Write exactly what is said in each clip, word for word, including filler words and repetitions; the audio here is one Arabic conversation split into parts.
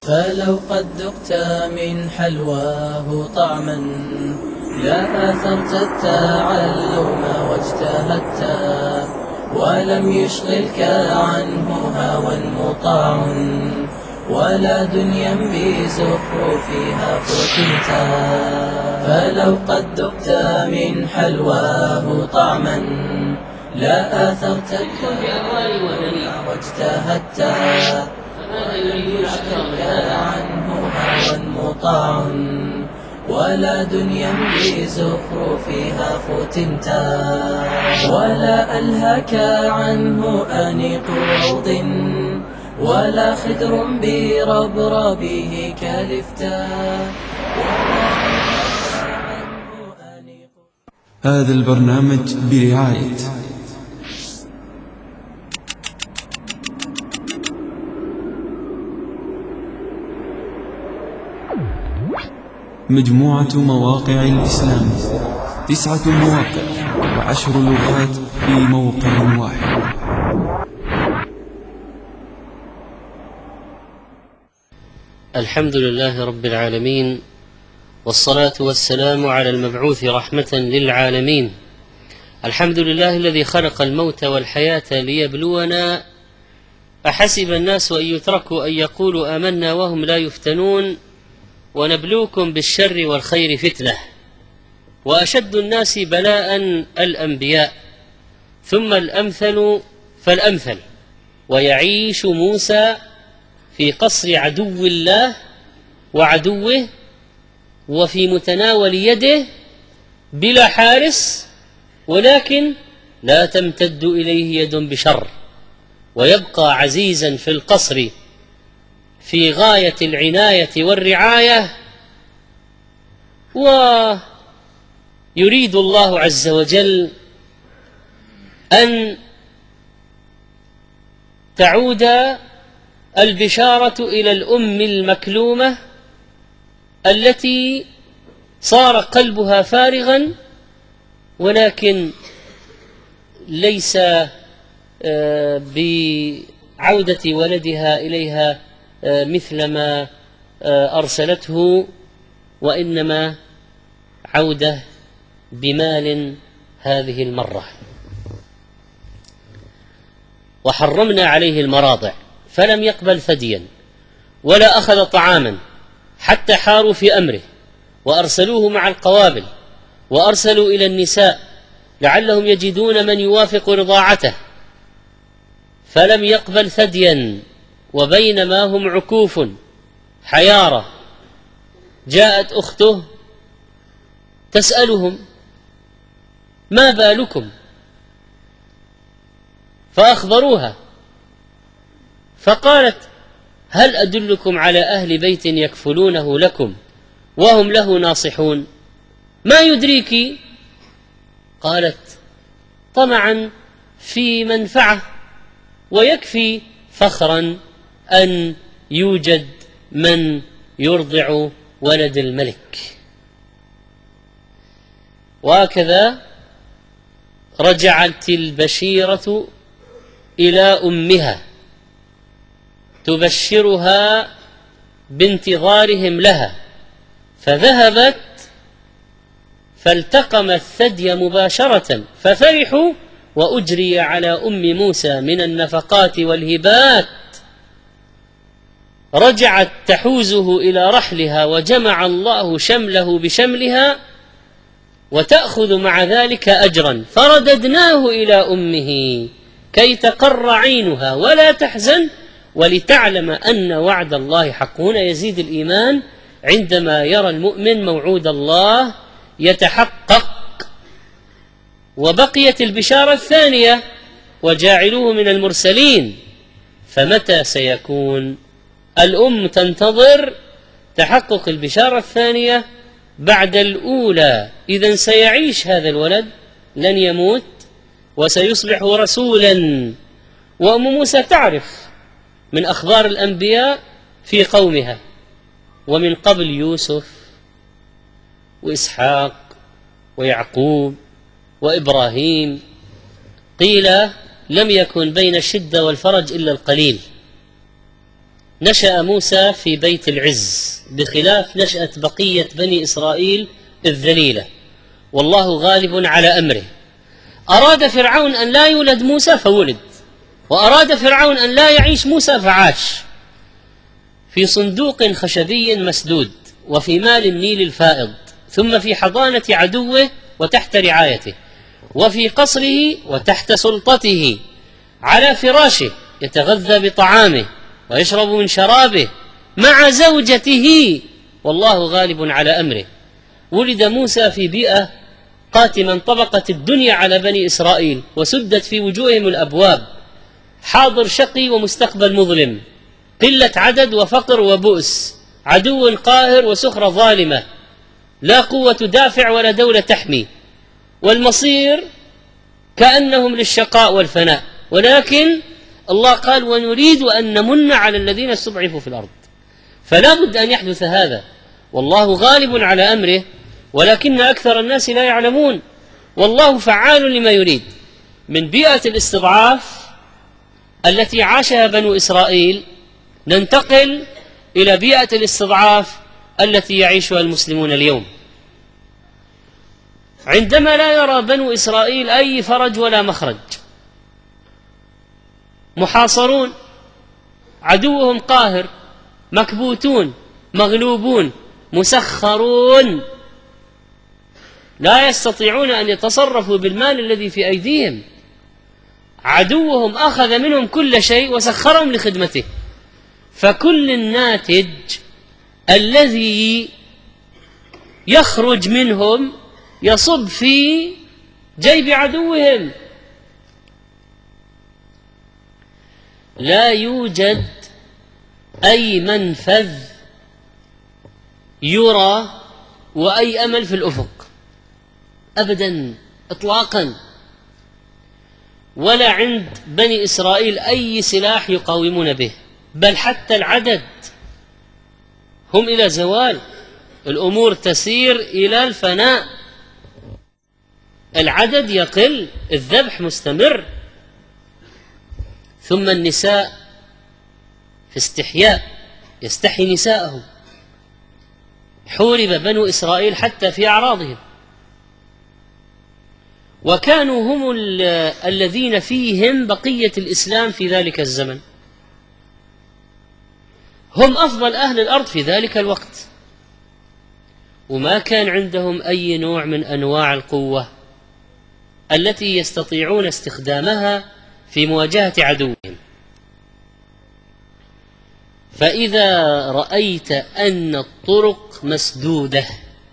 فلو قد ذقت من حلواه طعما لا آثرت التعلم واجتهدت ولم يشغلك عنه هوى مطاع ولا دنيا بزخرفها فتنت. فلو قد ذقت من حلواه طعما لا آثرت التعلم واجتهدت ولم يشغلك عنه هوى مطاع ولا دنيا بزخرفها فتنتا. ولا ألهك عنه أنيق روض ولا خدر بربربه كلفتا. هذا البرنامج برعاية مجموعة مواقع الإسلام، تسعة مواقع وعشر لغات في موقع واحد. الحمد لله رب العالمين، والصلاة والسلام على المبعوث رحمة للعالمين. الحمد لله الذي خلق الموت والحياة ليبلونا، أحسب الناس أن يتركوا أن يقولوا آمنا وهم لا يفتنون، ونبلوكم بالشر والخير فتنة. وأشد الناس بلاء الأنبياء، ثم الأمثل فالأمثل. ويعيش موسى في قصر عدو الله وعدوه وفي متناول يده بلا حارس، ولكن لا تمتد إليه يد بشر، ويبقى عزيزا في القصر في غاية العناية والرعاية. ويريد الله عز وجل أن تعود البشارة إلى الأم المكلومة التي صار قلبها فارغا، ولكن ليس بعودة ولدها إليها مثلما أرسلته، وإنما عودة بمال هذه المرة. وحرمنا عليه المراضع فلم يقبل ثديا ولا أخذ طعاما حتى حاروا في أمره، وأرسلوه مع القوابل، وأرسلوا إلى النساء لعلهم يجدون من يوافق رضاعته، فلم يقبل ثديا. وبينما هم عكوف حيارى جاءت أخته تسألهم ما بالكم، فأخبروها، فقالت هل أدلكم على أهل بيت يكفلونه لكم وهم له ناصحون؟ ما يدريك؟ قالت طمعا في منفعة، ويكفي فخرا أن يوجد من يرضع ولد الملك. وهكذا رجعت البشيرة إلى أمها تبشرها بانتظارهم لها، فذهبت فالتقم الثدي مباشرة ففرحوا، وأجري على أم موسى من النفقات والهبات. رجعت تحوزه إلى رحلها، وجمع الله شمله بشملها، وتأخذ مع ذلك أجرا. فرددناه إلى أمه كي تقر عينها ولا تحزن ولتعلم أن وعد الله حق. هنا يزيد الإيمان عندما يرى المؤمن موعود الله يتحقق. وبقيت البشارة الثانية وجاعلوه من المرسلين، فمتى سيكون؟ الأم تنتظر تحقق البشارة الثانية بعد الأولى. إذن سيعيش هذا الولد، لن يموت، وسيصبح رسولا. وأم موسى تعرف من أخبار الأنبياء في قومها، ومن قبل يوسف وإسحاق ويعقوب وإبراهيم، قيل لم يكن بين الشدة والفرج إلا القليل. نشأ موسى في بيت العز بخلاف نشأة بقية بني إسرائيل الذليلة، والله غالب على أمره. أراد فرعون أن لا يولد موسى فولد، وأراد فرعون أن لا يعيش موسى فعاش في صندوق خشبي مسدود، وفي مال النيل الفائض، ثم في حضانة عدوه وتحت رعايته، وفي قصره وتحت سلطته، على فراشه يتغذى بطعامه ويشرب من شرابه مع زوجته، والله غالب على أمره. ولد موسى في بيئة قاتما انطبقت الدنيا على بني إسرائيل وسدت في وجوههم الأبواب، حاضر شقي ومستقبل مظلم، قلة عدد وفقر وبؤس، عدو قاهر وسخرة ظالمة، لا قوة تدافع ولا دولة تحمي، والمصير كأنهم للشقاء والفناء. ولكن الله قال: ونريد أن نمن على الذين استضعفوا في الأرض. فلا بد أن يحدث هذا، والله غالب على أمره، ولكن أكثر الناس لا يعلمون. والله فعال لما يريد. من بيئة الاستضعاف التي عاشها بنو إسرائيل ننتقل إلى بيئة الاستضعاف التي يعيشها المسلمون اليوم. عندما لا يرى بنو إسرائيل أي فرج ولا مخرج، محاصرون، عدوهم قاهر، مكبوتون، مغلوبون، مسخرون، لا يستطيعون أن يتصرفوا بالمال الذي في أيديهم، عدوهم أخذ منهم كل شيء وسخرهم لخدمته. فكل الناتج الذي يخرج منهم يصب في جيب عدوهم. لا يوجد أي منفذ يرى وأي أمل في الأفق أبدا إطلاقا، ولا عند بني إسرائيل أي سلاح يقاومون به، بل حتى العدد هم إلى زوال، الأمور تسير إلى الفناء، العدد يقل، الذبح مستمر. ثم النساء في استحياء، يستحي نساءهم، حورب بنو إسرائيل حتى في أعراضهم، وكانوا هم الذين فيهم بقية الإسلام في ذلك الزمن، هم أفضل أهل الأرض في ذلك الوقت، وما كان عندهم أي نوع من أنواع القوة التي يستطيعون استخدامها في مواجهة عدوهم. فإذا رأيت أن الطرق مسدودة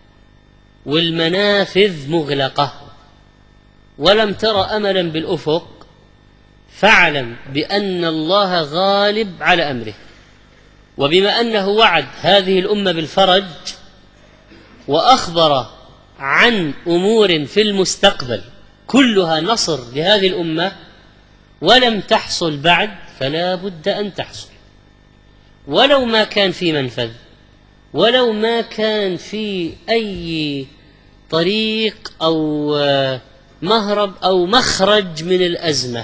والمنافذ مغلقة ولم تر أملا بالأفق، فاعلم بأن الله غالب على أمره. وبما أنه وعد هذه الأمة بالفرج وأخبر عن أمور في المستقبل كلها نصر لهذه الأمة ولم تحصل بعد، فلا بد أن تحصل، ولو ما كان في منفذ، ولو ما كان في أي طريق أو مهرب أو مخرج من الأزمة،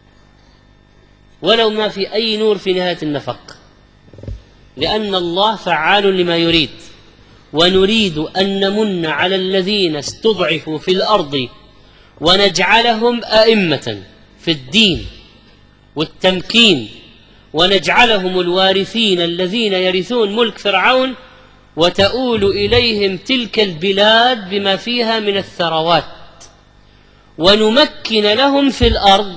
ولو ما في أي نور في نهاية النفق، لأن الله فعال لما يريد. ونريد أن نمن على الذين استضعفوا في الأرض ونجعلهم أئمة في الدين والتمكين، ونجعلهم الوارثين الذين يرثون ملك فرعون، وتؤول إليهم تلك البلاد بما فيها من الثروات، ونمكن لهم في الأرض.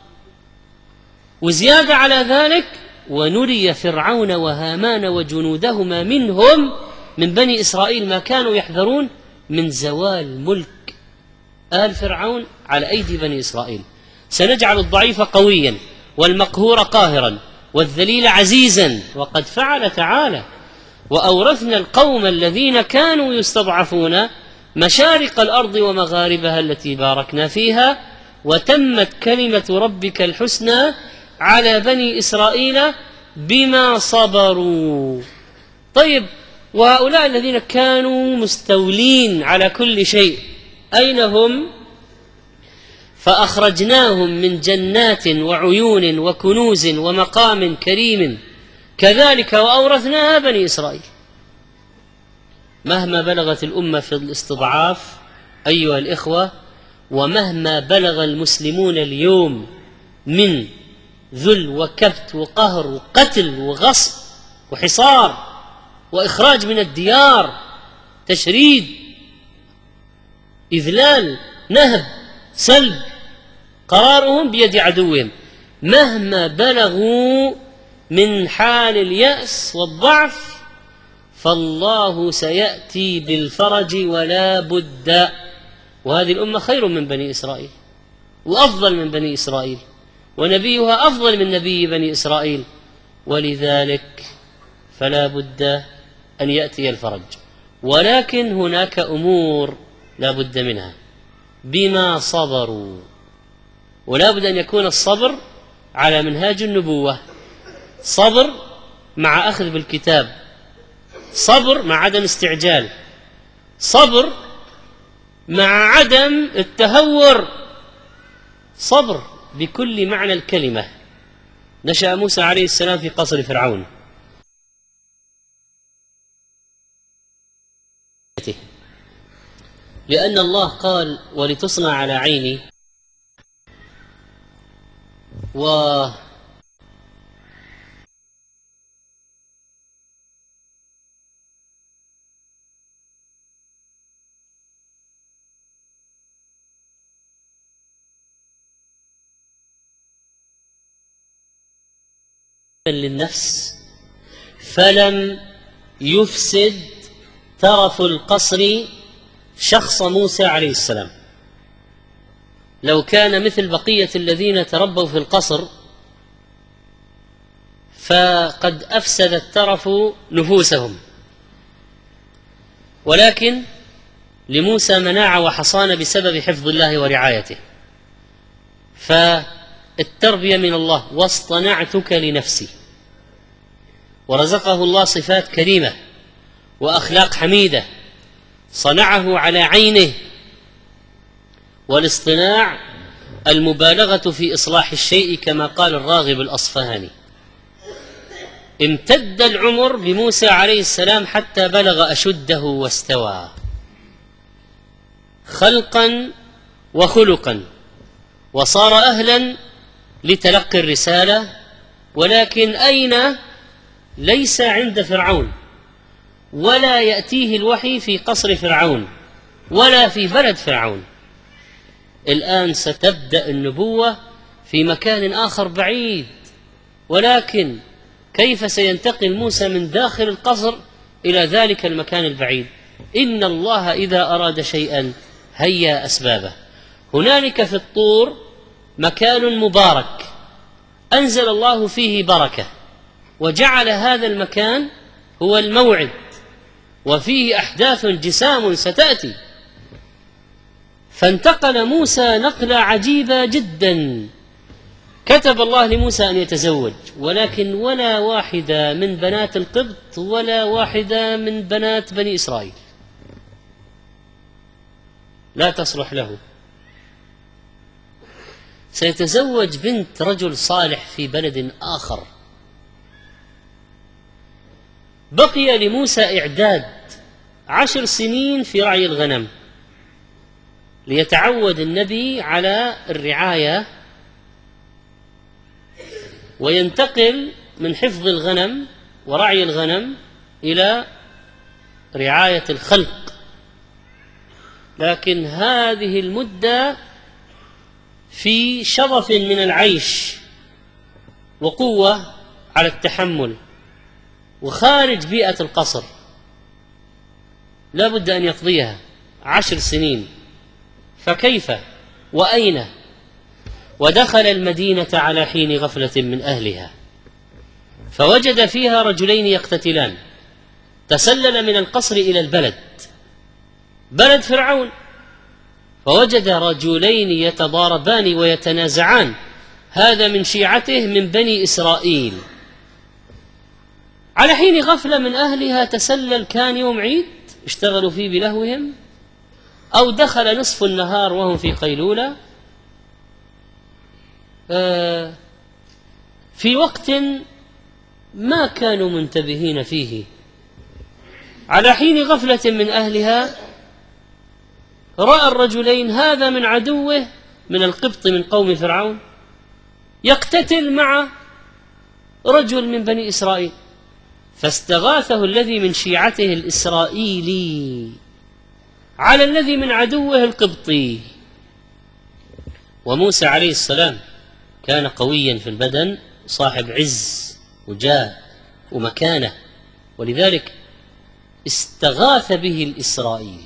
وزيادة على ذلك ونري فرعون وهامان وجنودهما منهم من بني إسرائيل ما كانوا يحذرون من زوال ملك آل فرعون على أيدي بني إسرائيل. سنجعل الضعيف قويا والمقهور قاهرا والذليل عزيزا، وقد فعل تعالى: وأورثنا القوم الذين كانوا يستضعفون مشارق الأرض ومغاربها التي باركنا فيها، وتمت كلمة ربك الحسنى على بني إسرائيل بما صبروا. طيب، وهؤلاء الذين كانوا مستولين على كل شيء أين هم؟ فأخرجناهم من جنات وعيون وكنوز ومقام كريم كذلك وأورثناها بني إسرائيل. مهما بلغت الأمة في الاستضعاف أيها الإخوة، ومهما بلغ المسلمون اليوم من ذل وكبت وقهر وقتل وغصب وحصار وإخراج من الديار، تشريد، إذلال، نهب، سلب، قرارهم بيد عدوهم، مهما بلغوا من حال اليأس والضعف فالله سيأتي بالفرج ولا بد. وهذه الأمة خير من بني إسرائيل وأفضل من بني إسرائيل، ونبيها أفضل من نبي بني إسرائيل، ولذلك فلا بد أن يأتي الفرج. ولكن هناك أمور لا بد منها بما صبروا، ولا بد أن يكون الصبر على منهاج النبوة، صبر مع أخذ بالكتاب، صبر مع عدم استعجال، صبر مع عدم التهور، صبر بكل معنى الكلمة. نشأ موسى عليه السلام في قصر فرعون، لأن الله قال ولتصنع على عيني، و للنفس، فلم يفسد ترف القصر شخص موسى عليه السلام. لو كان مثل بقية الذين تربوا في القصر فقد أفسد الترف نفوسهم، ولكن لموسى مناعة وحصانة بسبب حفظ الله ورعايته. فالتربية من الله، واصطنعتك لنفسي، ورزقه الله صفات كريمة وأخلاق حميدة، صنعه على عينه. والاصطناع المبالغة في إصلاح الشيء كما قال الراغب الأصفهاني. امتد العمر بموسى عليه السلام حتى بلغ أشده واستوى خلقا وخلقا، وصار أهلا لتلقي الرسالة. ولكن أين؟ ليس عند فرعون، ولا يأتيه الوحي في قصر فرعون، ولا في بلد فرعون. الآن ستبدأ النبوة في مكان آخر بعيد، ولكن كيف سينتقل موسى من داخل القصر إلى ذلك المكان البعيد؟ إن الله إذا أراد شيئا هيا أسبابه. هنالك في الطور مكان مبارك أنزل الله فيه بركة، وجعل هذا المكان هو الموعد، وفيه أحداث جسام ستأتي. فانتقل موسى نقلة عجيبة جدا. كتب الله لموسى أن يتزوج، ولكن ولا واحدة من بنات القبط ولا واحدة من بنات بني إسرائيل لا تصلح له. سيتزوج بنت رجل صالح في بلد آخر. بقي لموسى إعداد عشر سنين في رعي الغنم ليتعود النبي على الرعاية، وينتقل من حفظ الغنم ورعي الغنم إلى رعاية الخلق. لكن هذه المدة في شرف من العيش وقوة على التحمل، وخارج بيئة القصر لا بد أن يقضيها عشر سنين. فكيف وأين؟ ودخل المدينة على حين غفلة من أهلها، فوجد فيها رجلين يقتتلان. تسلل من القصر إلى البلد، بلد فرعون، فوجد رجلين يتضاربان ويتنازعان، هذا من شيعته من بني إسرائيل. على حين غفلة من أهلها تسلل، كان يوم عيد اشتغلوا فيه بلهوهم، أو دخل نصف النهار وهم في قيلولة، في وقت ما كانوا منتبهين فيه. على حين غفلة من أهلها رأى الرجلين هذا من عدوه من القبط من قوم فرعون يقتتل مع رجل من بني إسرائيل، فاستغاثه الذي من شيعته الإسرائيلي على الذي من عدوه القبطي. وموسى عليه السلام كان قويا في البدن، صاحب عز وجاه ومكانة، ولذلك استغاث به الإسرائيلي،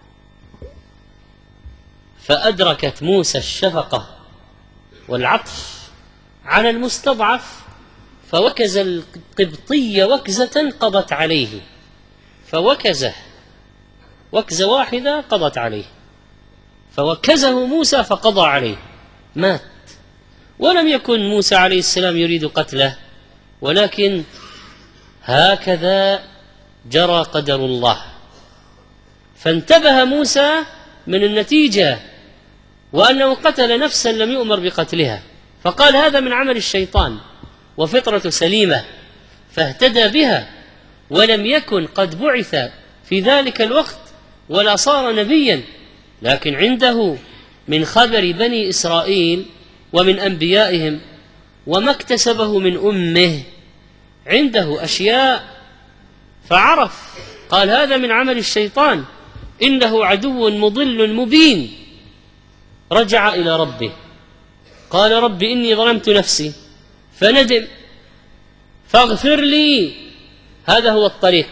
فأدركت موسى الشفقة والعطف على المستضعف، فوكز القبطي وكزة قضت عليه، فوكزه وكزة واحدة قضت عليه، فوكزه موسى فقضى عليه، مات. ولم يكن موسى عليه السلام يريد قتله، ولكن هكذا جرى قدر الله. فانتبه موسى من النتيجة وأنه قتل نفسا لم يؤمر بقتلها، فقال هذا من عمل الشيطان وفطرة سليمة، فاهتدى بها، ولم يكن قد بعث في ذلك الوقت ولا صار نبيا، لكن عنده من خبر بني إسرائيل ومن أنبيائهم وما اكتسبه من أمه عنده أشياء، فعرف قال هذا من عمل الشيطان إنه عدو مضل مبين. رجع إلى ربه قال رب إني ظلمت نفسي، فندم فاغفر لي. هذا هو الطريق.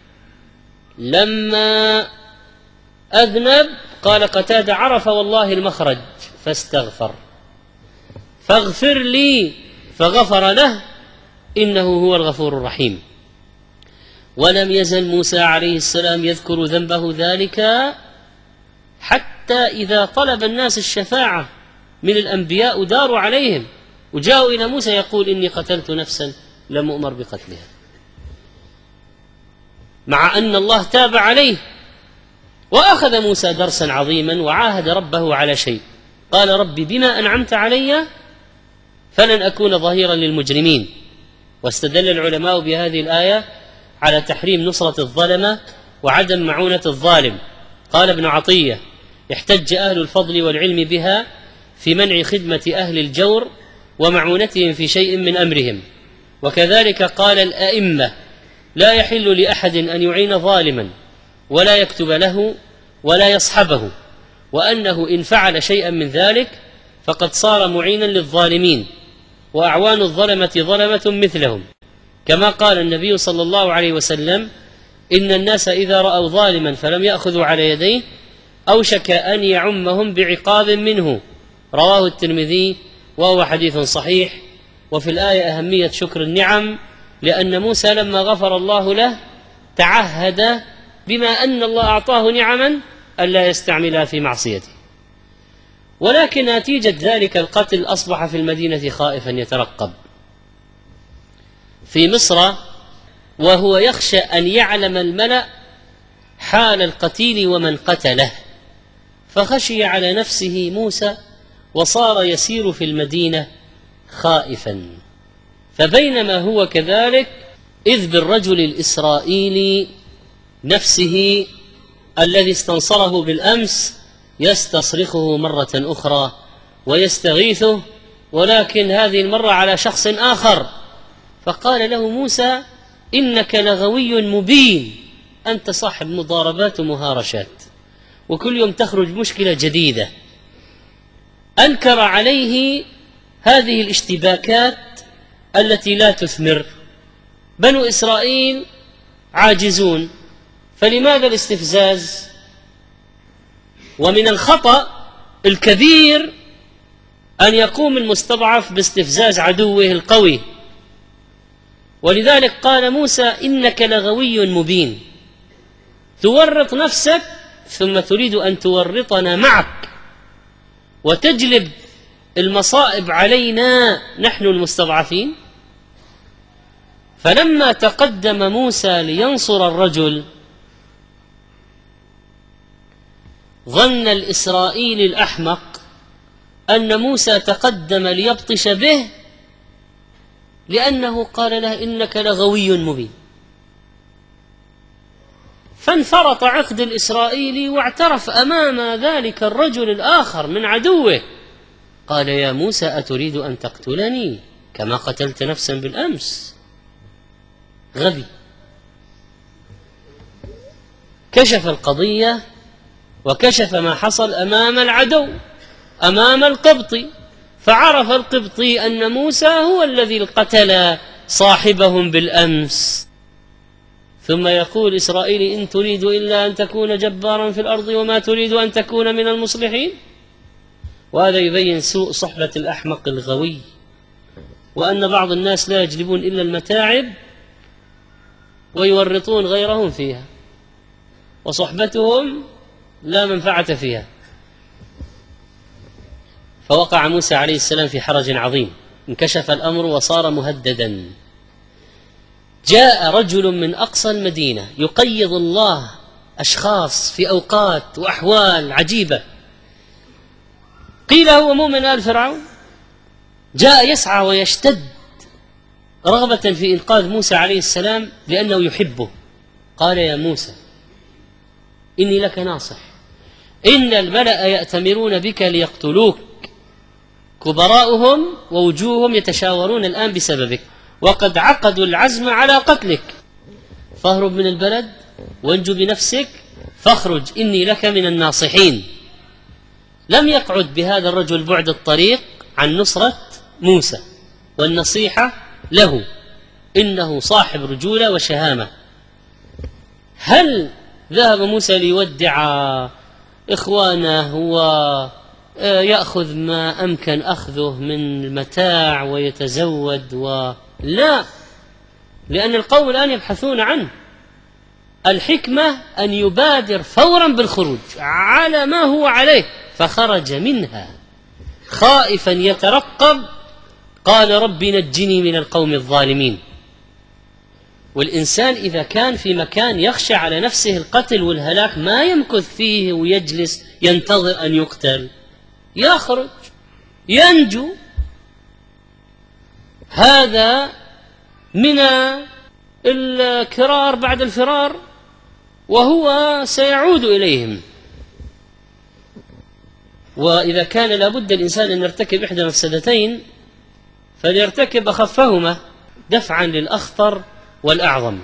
لما أذنب قال قتادة عرف والله المخرج فاستغفر، فاغفر لي فغفر له إنه هو الغفور الرحيم. ولم يزل موسى عليه السلام يذكر ذنبه ذلك حتى إذا طلب الناس الشفاعة من الأنبياء داروا عليهم وجاءوا إلى موسى يقول إني قتلت نفسا لم أؤمر بقتلها، مع أن الله تاب عليه. وأخذ موسى درسا عظيما وعاهد ربه على شيء، قال رب بما أنعمت علي فلن أكون ظهيرا للمجرمين. واستدل العلماء بهذه الآية على تحريم نصرة الظلمة وعدم معونة الظالم. قال ابن عطية احتج أهل الفضل والعلم بها في منع خدمة أهل الجور ومعونتهم في شيء من أمرهم. وكذلك قال الأئمة لا يحل لأحد أن يعين ظالما ولا يكتب له ولا يصحبه، وأنه إن فعل شيئا من ذلك فقد صار معينا للظالمين، وأعوان الظلمة ظلمة مثلهم، كما قال النبي صلى الله عليه وسلم إن الناس إذا رأوا ظالما فلم يأخذوا على يديه أوشك أن يعمهم بعقاب منه. رواه الترمذي وهو حديث صحيح. وفي الآية أهمية شكر النعم، لأن موسى لما غفر الله له تعهد بما أن الله أعطاه نعما ألا يستعملها في معصيته. ولكن نتيجة ذلك القتل أصبح في المدينة خائفا يترقب في مصر، وهو يخشى أن يعلم الملأ حال القتيل ومن قتله، فخشي على نفسه موسى وصار يسير في المدينة خائفا. فبينما هو كذلك إذ بالرجل الإسرائيلي نفسه الذي استنصره بالأمس يستصرخه مرة أخرى ويستغيثه، ولكن هذه المرة على شخص آخر. فقال له موسى إنك لغوي مبين، أنت صاحب مضاربات ومهارشات، وكل يوم تخرج مشكلة جديدة. أنكر عليه هذه الاشتباكات التي لا تثمر. بنو إسرائيل عاجزون، فلماذا الاستفزاز؟ ومن الخطأ الكبير أن يقوم المستضعف باستفزاز عدوه القوي. ولذلك قال موسى إنك لغوي مبين، تورط نفسك ثم تريد أن تورطنا معك وتجلب المصائب علينا نحن المستضعفين. فلما تقدم موسى لينصر الرجل ظن الإسرائيلي الأحمق أن موسى تقدم ليبطش به لأنه قال له إنك لغوي مبين. فانفرط عقد الإسرائيلي واعترف أمام ذلك الرجل الآخر من عدوه، قال يا موسى أتريد أن تقتلني كما قتلت نفسا بالأمس؟ غبي. كشف القضية وكشف ما حصل أمام العدو، أمام القبطي، فعرف القبطي أن موسى هو الذي قتل صاحبهم بالأمس. ثم يقول إسرائيل إن تريد إلا أن تكون جبارا في الأرض وما تريد أن تكون من المصلحين. وهذا يبين سوء صحبة الأحمق الغوي، وأن بعض الناس لا يجلبون إلا المتاعب ويورطون غيرهم فيها، وصحبتهم لا منفعة فيها. فوقع موسى عليه السلام في حرج عظيم، انكشف الأمر وصار مهددا. جاء رجل من أقصى المدينة يقيض الله أشخاص في أوقات وأحوال عجيبة، قيل هو مؤمن آل فرعون، جاء يسعى ويشتد رغبة في إنقاذ موسى عليه السلام لأنه يحبه. قال يا موسى إني لك ناصح، إن الملأ يأتمرون بك ليقتلوك، كبراؤهم ووجوههم يتشاورون الآن بسببك، وقد عقدوا العزم على قتلك، فاهرب من البلد وانجو بنفسك فاخرج إني لك من الناصحين. لم يقعد بهذا الرجل بعد الطريق عن نصرة موسى والنصيحة له، إنه صاحب رجولة وشهامة. هل ذهب موسى ليودع إخوانه ويأخذ ما أمكن أخذه من المتاع ويتزود؟ ولا، لأن القوم الآن يبحثون عنه. الحكمة أن يبادر فورا بالخروج على ما هو عليه، فخرج منها خائفا يترقب، قال رب نجني من القوم الظالمين. والإنسان إذا كان في مكان يخشى على نفسه القتل والهلاك ما يمكث فيه ويجلس ينتظر أن يقتل، يخرج ينجو. هذا من الكرار بعد الفرار، وهو سيعود إليهم. وإذا كان لابد الإنسان أن يرتكب إحدى مفسدتين فليرتكب أخفهما دفعا للأخطر والأعظم.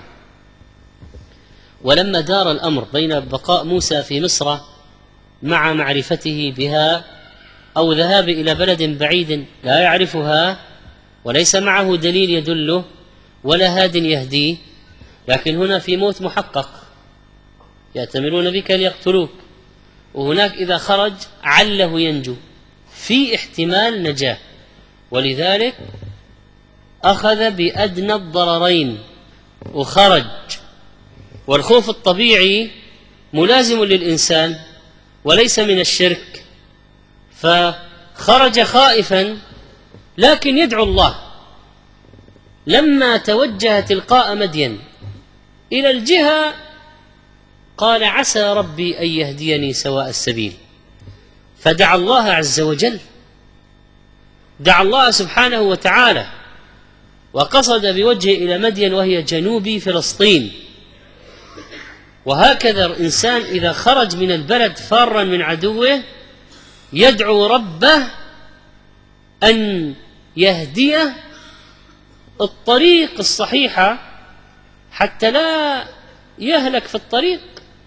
ولما دار الأمر بين بقاء موسى في مصر مع معرفته بها أو ذهاب إلى بلد بعيد لا يعرفها وليس معه دليل يدله ولا هاد يهديه، لكن هنا في موت محقق، يأتمرون بك ليقتلوك، وهناك إذا خرج عله ينجو، في احتمال نجاة، ولذلك أخذ بأدنى الضررين وخرج. والخوف الطبيعي ملازم للإنسان وليس من الشرك، فخرج خائفا لكن يدعو الله. لما توجه تلقاء مدين إلى الجهة قال عسى ربي أن يهديني سواء السبيل، فدعا الله عز وجل، دعا الله سبحانه وتعالى، وقصد بوجهه إلى مدين وهي جنوب فلسطين. وهكذا الإنسان إذا خرج من البلد فارا من عدوه يدعو ربه أن يهديه الطريق الصحيحة حتى لا يهلك في الطريق.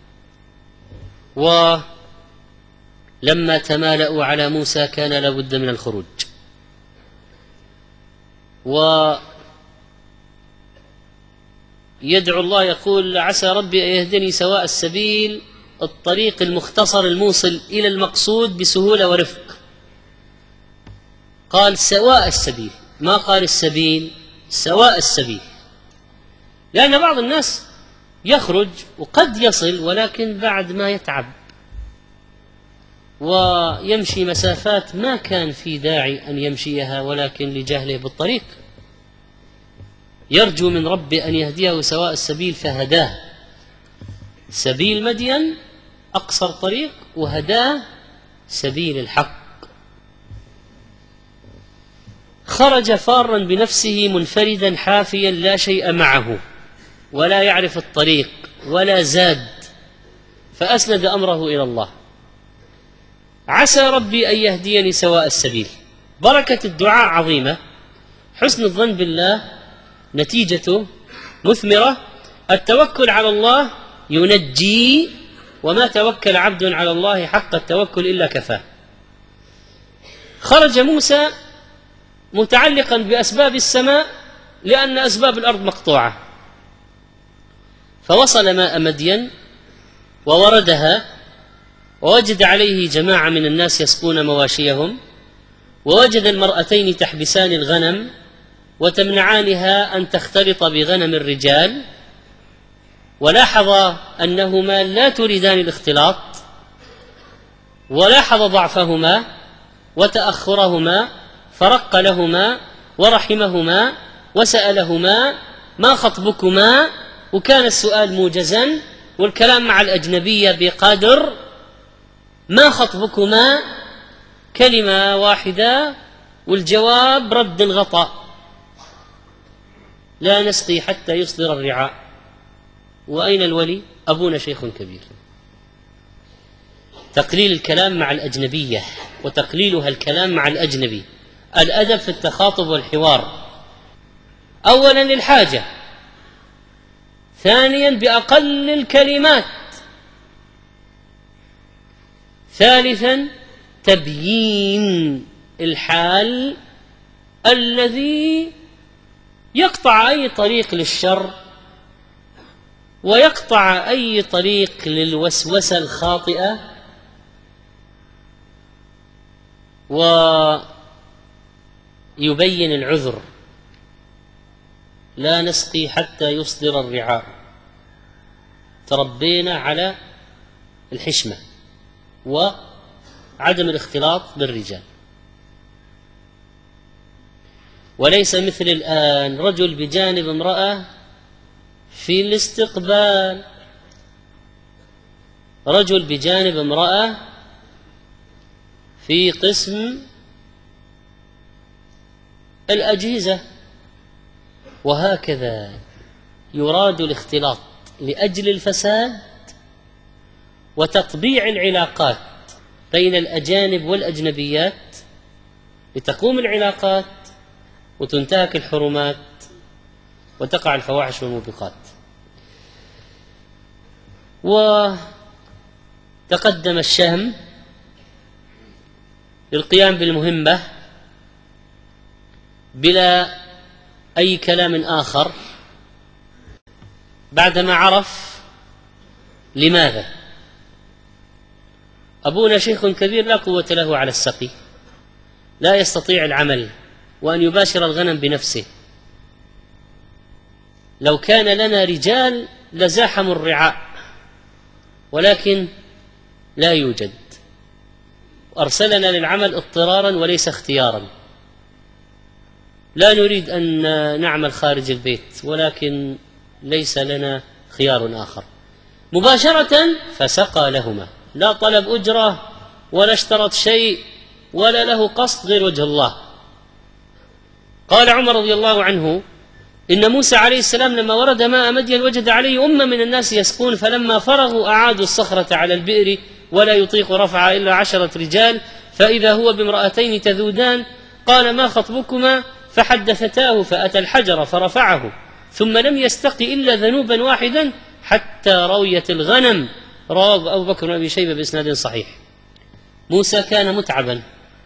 ولما تمالأوا على موسى كان لابد من الخروج، ويدعو الله يقول عسى ربي أن يهدني سواء السبيل، الطريق المختصر الموصل إلى المقصود بسهولة ورفق. قال سواء السبيل، ما قال السبيل، سواء السبيل، لأن بعض الناس يخرج وقد يصل ولكن بعد ما يتعب ويمشي مسافات ما كان في داعي أن يمشيها ولكن لجهله بالطريق، يرجو من ربه أن يهديه سواء السبيل فهداه. سبيل مدين أقصر طريق وهداه سبيل الحق. خرج فارا بنفسه منفردا حافيا لا شيء معه ولا يعرف الطريق ولا زاد، فأسند أمره إلى الله: عسى ربي أن يهديني سواء السبيل. بركة الدعاء عظيمة، حسن الظن بالله نتيجته مثمرة. التوكل على الله ينجي، وما توكل عبد على الله حق التوكل إلا كفاه. خرج موسى متعلقا بأسباب السماء لأن أسباب الأرض مقطوعة، فوصل ماء مدين ووردها، ووجد عليه جماعة من الناس يسقون مواشيهم، ووجد المرأتين تحبسان الغنم وتمنعانها أن تختلط بغنم الرجال، ولاحظ أنهما لا تريدان الاختلاط، ولاحظ ضعفهما وتأخرهما، فرق لهما ورحمهما وسألهما: ما خطبكما؟ وكان السؤال موجزا، والكلام مع الأجنبية بقدر ما خطبكما، كلمة واحدة والجواب رد غطاء: لا نسقي حتى يصدر الرعاء. وأين الولي؟ أبونا شيخ كبير. تقليل الكلام مع الأجنبية وتقليلها الكلام مع الأجنبي. الأدب في التخاطب والحوار: أولا للحاجة، ثانيا بأقل الكلمات، ثالثا تبيين الحال الذي يقطع أي طريق للشر ويقطع أي طريق للوسوسة الخاطئة، ويبين العذر: لا نسقي حتى يصدر الرعاء. تربينا على الحشمة وعدم الاختلاط بالرجال، وليس مثل الآن رجل بجانب امرأة في الاستقبال، رجل بجانب امرأة في قسم الأجهزة، وهكذا يراد الاختلاط لأجل الفساد وتطبيع العلاقات بين الأجانب والأجنبيات، لتقوم العلاقات وتنتهك الحرمات وتقع الفواحش والموبقات. وتقدم الشهم للقيام بالمهمة بلا أي كلام آخر بعدما عرف لماذا. أبونا شيخ كبير لا قوة له على السقي، لا يستطيع العمل وأن يباشر الغنم بنفسه. لو كان لنا رجال لزاحموا الرعاء، ولكن لا يوجد، أرسلنا للعمل اضطرارا وليس اختيارا. لا نريد أن نعمل خارج البيت، ولكن ليس لنا خيار آخر. مباشرة فسقى لهما، لا طلب أجرة ولا اشترط شيء ولا له قصد غير وجه الله. قال عمر رضي الله عنه: إن موسى عليه السلام لما ورد ماء مدين وجد عليه أمة من الناس يسقون، فلما فرغوا أعادوا الصخرة على البئر ولا يطيق رفعها إلا عشرة رجال، فإذا هو بامرأتين تذودان، قال: ما خطبكما؟ فحدثتاه، فأتى الحجر فرفعه، ثم لم يستقي إلا ذنوبا واحدا حتى رويت الغنم. رواه أبو بكر وأبي شيبة بإسناد صحيح. موسى كان متعبا،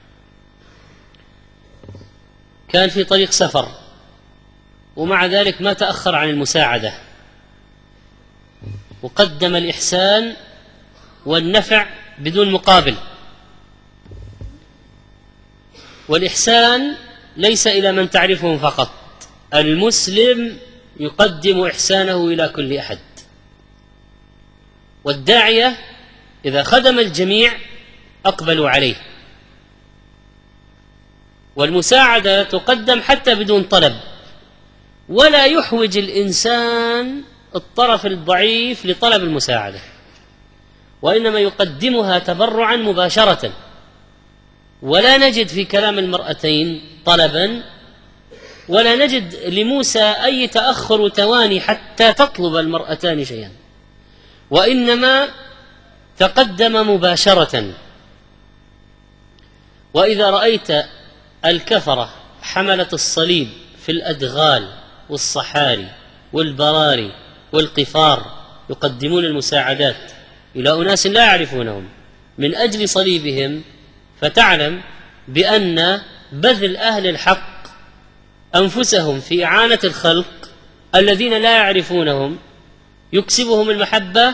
كان في طريق سفر، ومع ذلك ما تأخر عن المساعدة، وقدم الإحسان والنفع بدون مقابل. والإحسان ليس إلى من تعرفهم فقط، المسلم يقدم إحسانه إلى كل أحد. والداعية إذا خدم الجميع أقبلوا عليه، والمساعدة تقدم حتى بدون طلب، ولا يحوج الإنسان الطرف الضعيف لطلب المساعدة، وإنما يقدمها تبرعا مباشرة. ولا نجد في كلام المرأتين طلبا، ولا نجد لموسى أي تأخر وتواني حتى تطلب المرأتان شيئا، وإنما تقدم مباشرة. وإذا رأيت الكفرة حملة الصليب في الأدغال والصحاري والبراري والقفار يقدمون المساعدات إلى أناس لا يعرفونهم من أجل صليبهم، فتعلم بأن بذل أهل الحق أنفسهم في إعانة الخلق الذين لا يعرفونهم يكسبهم المحبة،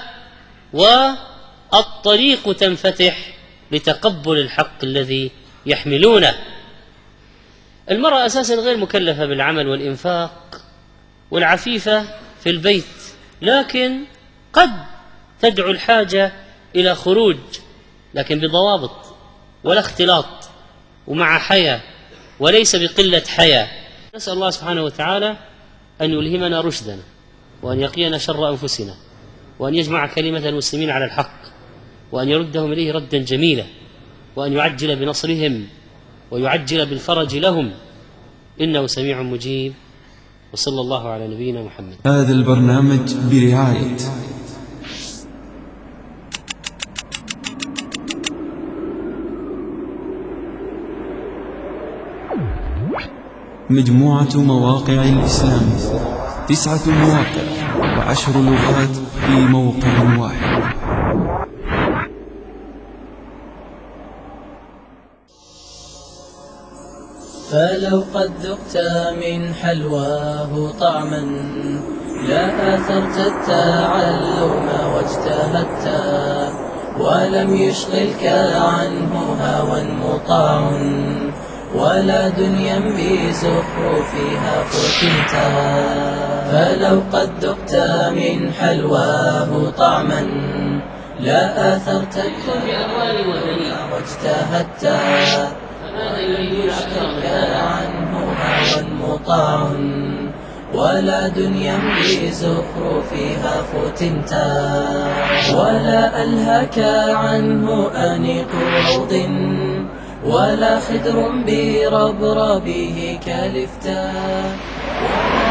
والطريق تنفتح لتقبل الحق الذي يحملونه. المرأة أساسا غير مكلفة بالعمل والإنفاق، والعفيفة في البيت، لكن قد تدعو الحاجة إلى خروج، لكن بضوابط ولا اختلاط، ومع حياة وليس بقلة حياة. نسأل الله سبحانه وتعالى أن يلهمنا رشدنا، وأن يقينا شر أنفسنا، وأن يجمع كلمة المسلمين على الحق، وأن يردهم إليه ردا جميلا، وأن يعجل بنصرهم ويعجل بالفرج لهم، إنه سميع مجيب. وصلى الله على نبينا محمد. هذا البرنامج برعاية مجموعة مواقع الإسلام، تسعة مواقع وعشر لغات في موقع واحد. فلو قد ذقت من حلواه طعما لا آثرت التعلم واجتهدت، ولم يشغلك عنه هوى مطاع ولا دنيا بزخرفها فتنتا. فلو قد ذقت من حلواه طعما لا آثرت التعلم واجتهدت، يشغلك عنه هوى مطاع ولا دنيا بزخرفها فتنتا. ولا ألهك عنه أنيق روض ولا خدر بربربه كلفتا.